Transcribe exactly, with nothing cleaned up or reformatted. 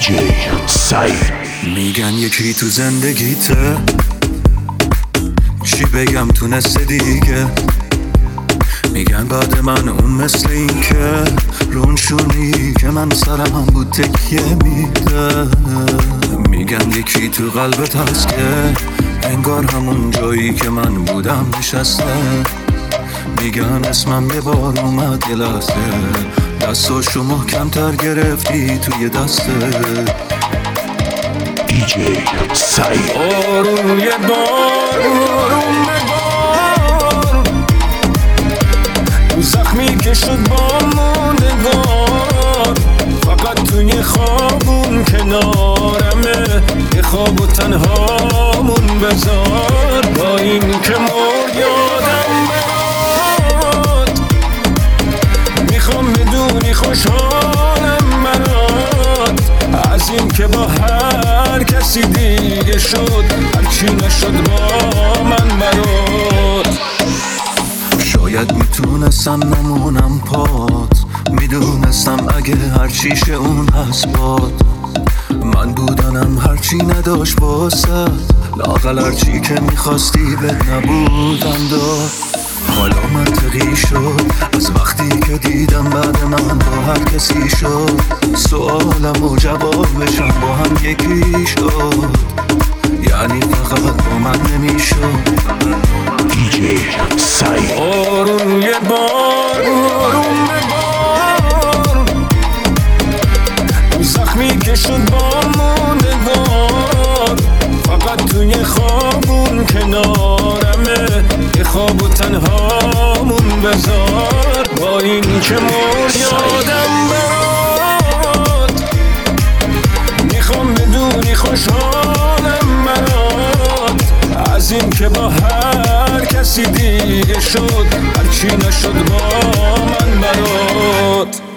جی سعید. میگن یکی تو زندگیته، چی بگم تونسته دیگه. میگن بعد من اون مثل این که رونشونی که من سرم بود تکیه میده. میگن یکی تو قلبت هست که انگار همون جایی که من بودم نشسته. میگن اسمم یه بار اومد یه لحظه، دستاشو محکم‌تر گرفتی توی دسته. دی جی سعید. آروم یه بار، آروم ببار، زخمی که شد با موندگار. فقط توی خوابون کنارمه، یه خواب و تنهامون بذار. با این که مر یادم برات، میخوام بدونی خوشحالم برات. از این که با هر کسی دیگه شد، هرچی نشد با من برات. شاید میتونستم نمونم پات، میدونستم اگه هرچیشه اون هست باد. من بودنم هرچی نداشت واسه، لااقل هرچی که میخواستی بهت نبودم داد. حالا منطقی شد از وقتی که دیدم بعد من با هر کسی شد. سوالم و جوابشم با هم یکی شد، یعنی فقط با من نمیشد. دی جی سعید. آروم یه بار، آروم ببار، زخمی که شد با موندگار. فقط توی خوابون کنارمه، یه خواب و تنهامون بذار. با این که مر یادم برات، میخوام بدونی خوشحالم برات. از این که با هر کسی دیگه شد، هرچی نشد با من برات.